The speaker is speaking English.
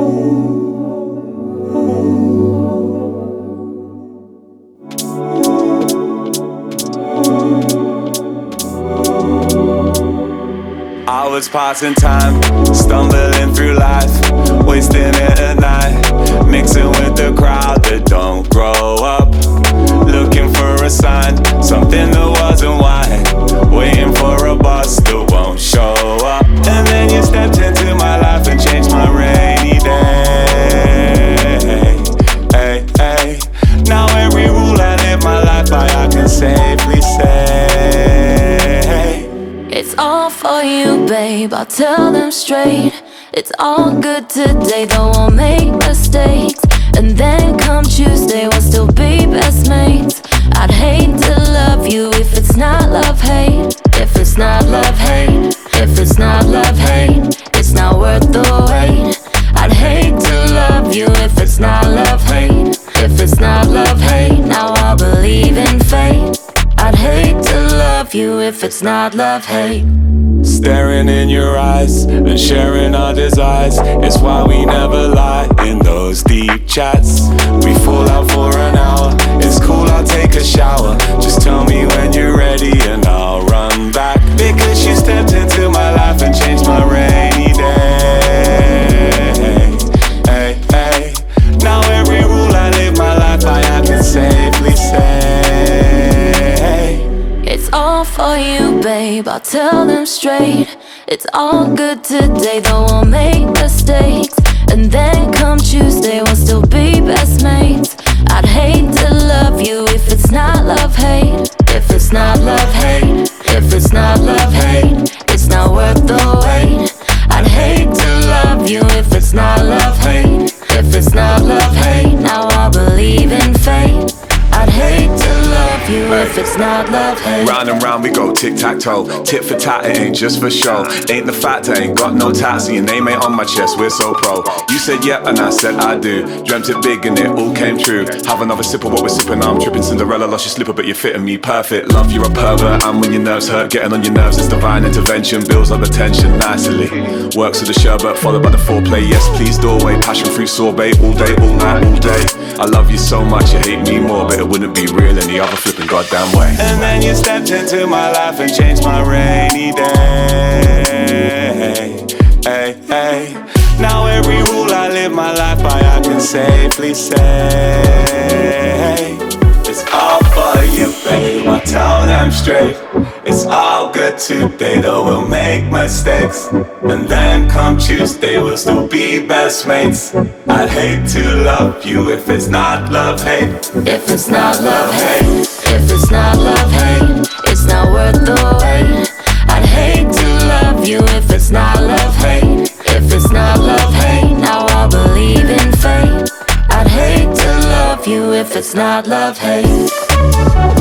I was passing time, stumbling through life, wasting it at night, mixing with the crowd that don't grow up, looking for a sign, something that wasn't white, waiting for a bus that won't show up. And then you stepped into my life and changed my rainy day. Hey, hey. Now every rule I live my life by, I can safely say it's all for you, babe, I'll tell them straight. It's all good today, though I'll make mistakes. And then come Tuesday, we'll still be best mates. I'd hate to love you if it's not love-hate. If it's not love-hate. If it's not love-hate. It's not worth the wait. I'd hate to love you if it's not love-hate. If it's not love-hate, now I'll believe in fate. I'd hate to love you if it's not love-hate. Staring in your eyes and sharing our desires, it's why we never lie in those deep chats. We fall out for an hour, it's cool, I'll take a shower. Just tell me when you're ready and I'll run back. Because you stepped into my life and changed my rainy day. Hey, hey. Now every rule I live my life by, I can safely say it's all for you, babe, I'll tell them straight. It's all good today, though I'll make mistakes. And then come Tuesday, we'll still be best mates. I'd hate to love you if it's not love-hate. If it's not love-hate. If it's not love-hate. It's not worth the wait. I'd hate to love you if it's not love-hate. If it's not love-hate, now I'll believe in fate. I'd hate to love you if it's not love-hate. Round and round we go, tic-tac-toe. Tit for tat, it ain't just for show. Ain't the factor, ain't got no tats. So your name ain't on my chest, we're so pro. You said yeah and I said I do. Dreamt it big and it all came true. Have another sip of what we're sipping, I'm tripping. Cinderella lost your slipper but you're fitting me perfect. Love, you're a pervert, and when your nerves hurt, getting on your nerves is divine intervention. Builds up the tension nicely. Works with the sherbet, followed by the foreplay. Yes please, doorway, passion fruit sorbet. All day, all night, all day. I love you so much, you hate me more, but it wouldn't be real any other flipping goddamn way. And then you stepped into my life and changed my rainy day. Hey, hey. Now every rule I live my life by, I can safely say it's all for you, babe, I'll tell them straight. It's all good today, though we'll make mistakes. And then come Tuesday, we'll still be best mates. I'd hate to love you if it's not love-hate. If it's not love-hate. If it's not love-hate. It's not worth the wait. I'd hate to love you if it's not love-hate. If it's not love-hate, now I'll believe in fate. I'd hate to love you if it's not love-hate.